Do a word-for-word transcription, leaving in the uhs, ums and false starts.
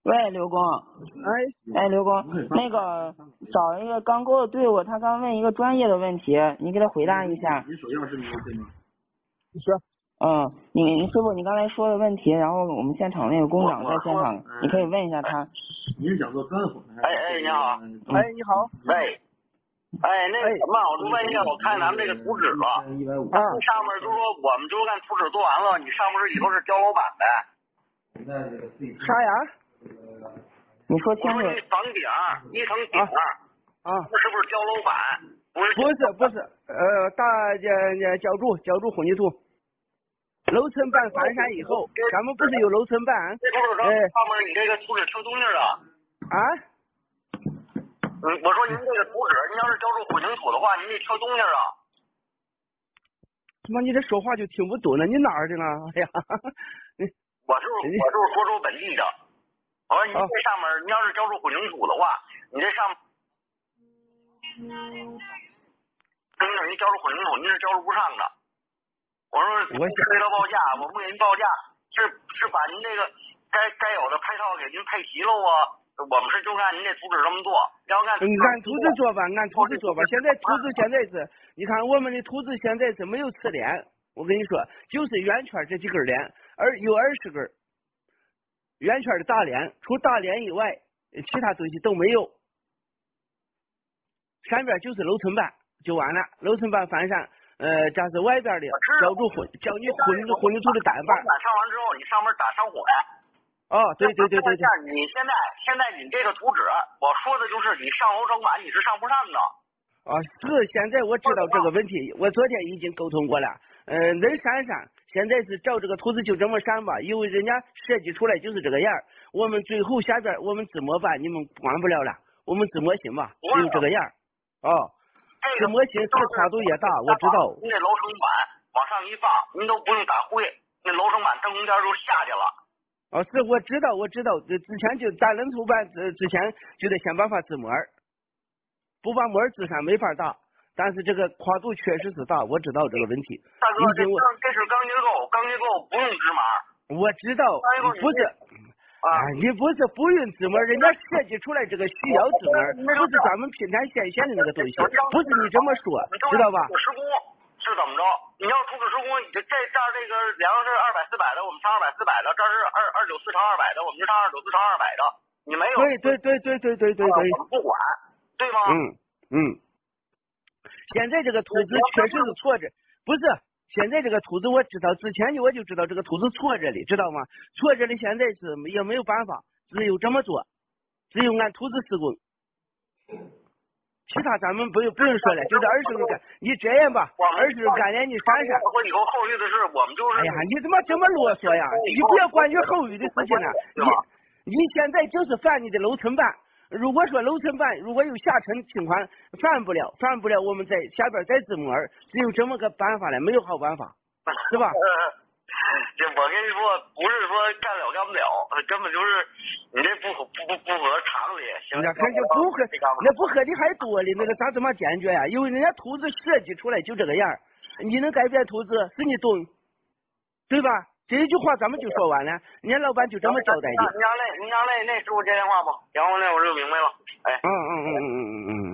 喂，刘工。 哎哎，刘工，那个找一个刚沟的队伍，他刚问一个专业的问题，你给他回答一下。 你手钥匙你 OK 吗？ 你说。 嗯，你你师傅，你刚才说的问题，然后我们现场那个工长在现场，你可以问一下他。 您是讲做专混的还是？ 哎哎，你好。 哎，你好。 喂。哎，那个什么，我就问一下，我看咱们这个图纸了， 一百五。 啊，上面就说我们就按图纸做完了，你上面里头是胶楼板呗？ 啥呀？ 你说清楚。 我说你房顶一层顶啊， 是不是胶楼板？不是， 不是不是，呃，大呃浇筑浇筑混凝土，楼层板翻山以后，咱们不是有楼层板？ 这图纸上上面你这个图纸挑东西了。 啊？ 嗯，我说您这个图纸，您要是浇筑混凝土的话，您得挑东西啊。 他妈，你这说话就听不懂了，你哪儿的呢？哎呀， 我就是我就是涿州本地的。我说您这上面，您要是浇筑混凝土的话，你这上面，您等于浇筑混凝土，您是浇筑不上的。我说我推到报价，我不给您报价，是是把您这个该该有的配套给您配齐了啊。我们是就按您这图纸这么做，要按按图纸做吧，按图纸做吧。现在图纸现在是，你看我们的图纸现在是没有刺连，我跟你说，就是圆圈这几根连，而有二十根圆圈的大连，除大连以外，其他东西都没有。上边就是楼层板就完了，楼层板翻上，呃，这是外边的浇筑混，浇你混混凝土的单板。 上完之后，你上面打上火。 哦，对对对对对。 你现在现在你这个图纸，我说的就是你上楼整板你是上不上的。 啊，是，现在我知道这个问题，我昨天已经沟通过了。呃，能删删，现在是照这个图纸就这么删吧，因为人家设计出来就是这个样。我们最后下边我们纸模板你们管不了了，我们纸模型吧，只有这个样。哦，纸模型它跨度也大，我知道。 您那楼层板往上一放，您都不用打灰，那楼层板正中间就下去了。 哦，是我知道，我知道，之前就打人头板之之前就得想办法支膜，不把膜支上没法打，但是这个跨度确实是大，我知道这个问题。 大哥，这这是钢结构，钢结构不用支码。 我知道，不是啊，你不是不用支膜，人家设计出来这个需要支膜，不是咱们平台线线的那个东西，不是你这么说，知道吧？ 施工是怎么着？你要图纸施工，这这这儿这个梁是二百四百的，我们上二百四百的；这儿是二二九四乘二百的，我们就上二九四乘二百的。你没有？ 对对对对对对对对。 我们不管，对吗？ 嗯嗯。现在这个图纸确实是错着，不是。现在这个图纸我知道，之前我就知道这个图纸错着的，知道吗？错着的现在是也没有办法，只有这么做，只有按图纸施工。其他咱们不用不用说了，就是二十个干，你这样吧，二十个干连你删删。 我以后后续的事，我们就是。 哎呀，你怎么这么啰嗦呀？你不要关于后续的事情了。你你现在就是翻你的楼层板，如果说楼层板如果有下沉情况翻不了，翻不了，我们在下边再支膜，只有这么个办法了，没有好办法，是吧？ 这我跟你说，不是说干了干不了，根本就是你这不不不不合常理。 那肯定不合，那不合理还多了，那个咋这么坚决呀？因为人家图纸设计出来就这个样，你能改变图纸是你懂，对吧？这一句话咱们就说完了，人家老板就这么交代的。 你让那，你让那那师傅接电话吧，然后那我就明白了。哎， 嗯嗯嗯嗯嗯嗯嗯。